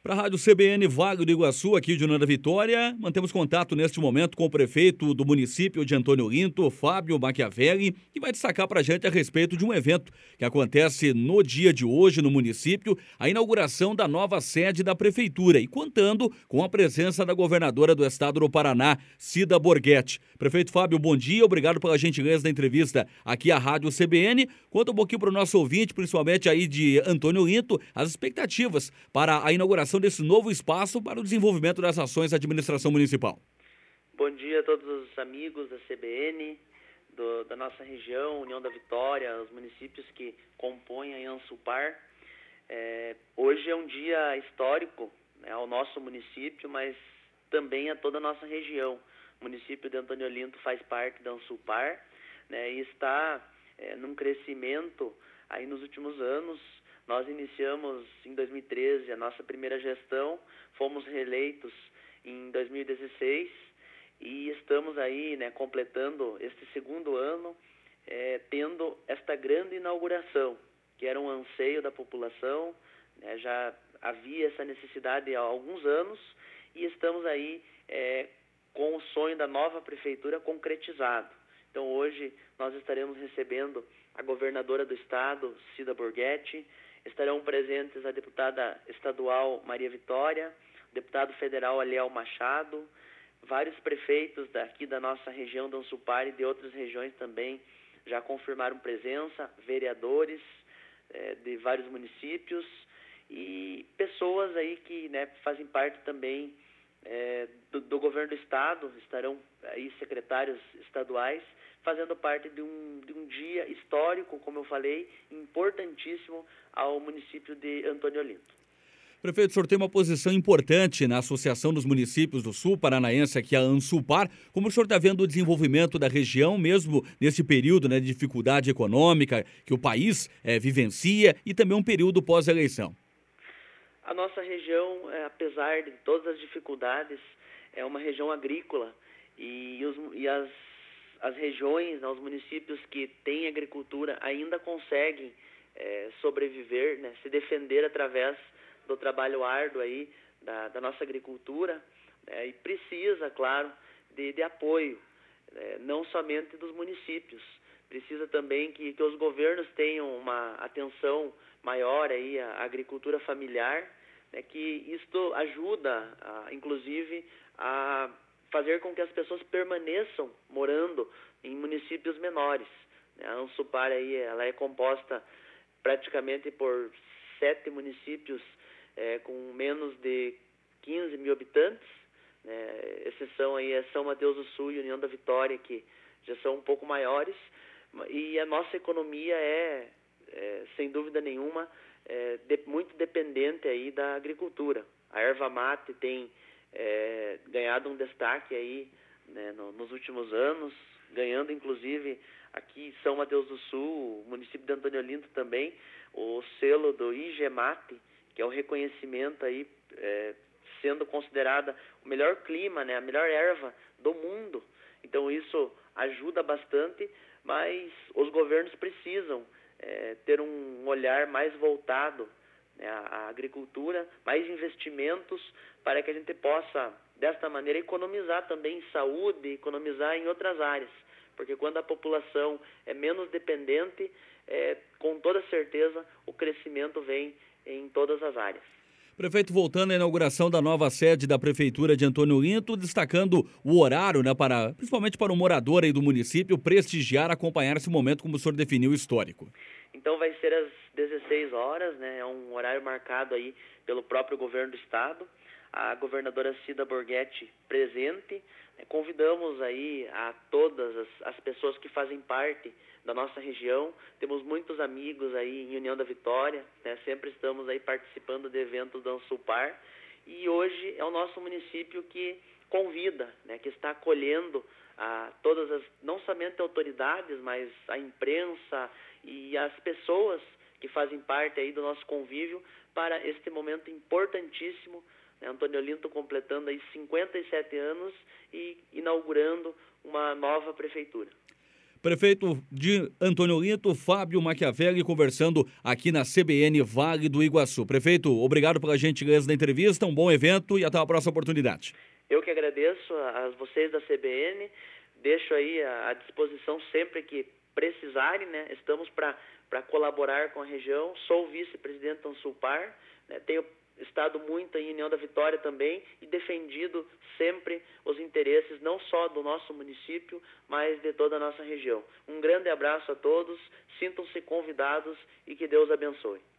Para a Rádio CBN Vale do Iguaçu, aqui de União da Vitória, mantemos contato neste momento com o prefeito do município de Antônio Olinto, Fábio Machiavelli, que vai destacar para a gente a respeito de um evento que acontece no dia de hoje no município, a inauguração da nova sede da prefeitura e contando com a presença da governadora do estado do Paraná, Cida Borghetti. Prefeito Fábio, bom dia, obrigado pela gentileza da entrevista aqui à Rádio CBN. Conta um pouquinho para o nosso ouvinte, principalmente aí de Antônio Olinto, as expectativas para a inauguração desse novo espaço para o desenvolvimento das ações da administração municipal. Bom dia a todos os amigos da CBN, da nossa região, União da Vitória, os municípios que compõem a Ansupar. Hoje é um dia histórico, né, ao nosso município, mas também a toda a nossa região. O município de Antônio Olinto faz parte da Ansupar, né, e está num crescimento aí nos últimos anos. Nós iniciamos em 2013 a nossa primeira gestão, fomos reeleitos em 2016 e estamos aí, né, completando este segundo ano, tendo esta grande inauguração, que era um anseio da população, né, já havia essa necessidade há alguns anos e estamos aí com o sonho da nova prefeitura concretizado. Então hoje nós estaremos recebendo a governadora do estado, Cida Borghetti. Estarão presentes a deputada estadual Maria Vitória, deputado federal Aliel Machado, vários prefeitos daqui da nossa região do Ansupar e de outras regiões também já confirmaram presença, vereadores de vários municípios e pessoas aí que, né, fazem parte também do governo do estado, estarão aí secretários estaduais, fazendo parte de um dia histórico, como eu falei, importantíssimo ao município de Antônio Olinto. Prefeito, o senhor tem uma posição importante na Associação dos Municípios do Sul Paranaense, aqui a Ansupar. Como o senhor está vendo o desenvolvimento da região, mesmo nesse período, né, de dificuldade econômica que o país vivencia e também um período pós-eleição? A nossa região, apesar de todas as dificuldades, é uma região agrícola e as regiões, né, os municípios que têm agricultura ainda conseguem sobreviver, né, se defender através do trabalho árduo aí da nossa agricultura, né, e precisa, claro, de apoio, não somente dos municípios. Precisa também que os governos tenham uma atenção maior aí à agricultura familiar, né, que isto ajuda, inclusive, a fazer com que as pessoas permaneçam morando em municípios menores. A Ansupar aí, ela é composta praticamente por 7 municípios com menos de 15 mil habitantes, exceção aí é São Mateus do Sul e União da Vitória, que já são um pouco maiores, e a nossa economia sem dúvida nenhuma, muito dependente aí da agricultura. A erva mate tem ganhado um destaque aí, né, nos últimos anos, ganhando inclusive aqui em São Mateus do Sul, o município de Antônio Olinto também, o selo do IGEMAT, que é o reconhecimento aí, sendo considerada o melhor clima, né, a melhor erva do mundo. Então isso ajuda bastante, mas os governos precisam ter um olhar mais voltado, né, à agricultura, mais investimentos para que a gente possa, desta maneira, economizar também em saúde, economizar em outras áreas. Porque quando a população é menos dependente, com toda certeza o crescimento vem em todas as áreas. Prefeito, voltando à inauguração da nova sede da Prefeitura de Antônio Olinto, destacando o horário, né, principalmente para o morador aí do município prestigiar, acompanhar esse momento, como o senhor definiu, histórico. Então vai ser às 16 horas, né, é um horário marcado aí pelo próprio governo do estado, a governadora Cida Borghetti presente. Convidamos aí a todas as pessoas que fazem parte da nossa região. Temos muitos amigos aí em União da Vitória, né? Sempre estamos aí participando de eventos da Ansupar. E hoje é o nosso município que convida, né? Que está acolhendo todas não somente autoridades, mas a imprensa e as pessoas que fazem parte aí do nosso convívio para este momento importantíssimo. Antônio Olinto completando aí 57 anos e inaugurando uma nova prefeitura. Prefeito de Antônio Olinto, Fábio Machiavelli, conversando aqui na CBN Vale do Iguaçu. Prefeito, obrigado pela gentileza da entrevista, um bom evento e até a próxima oportunidade. Eu que agradeço a vocês da CBN, deixo aí à disposição sempre que precisarem, né? Estamos para colaborar com a região. Sou o vice-presidente da Unsulpar, né? Tenho estado muito em União da Vitória também e defendido sempre os interesses não só do nosso município, mas de toda a nossa região. Um grande abraço a todos, sintam-se convidados e que Deus abençoe.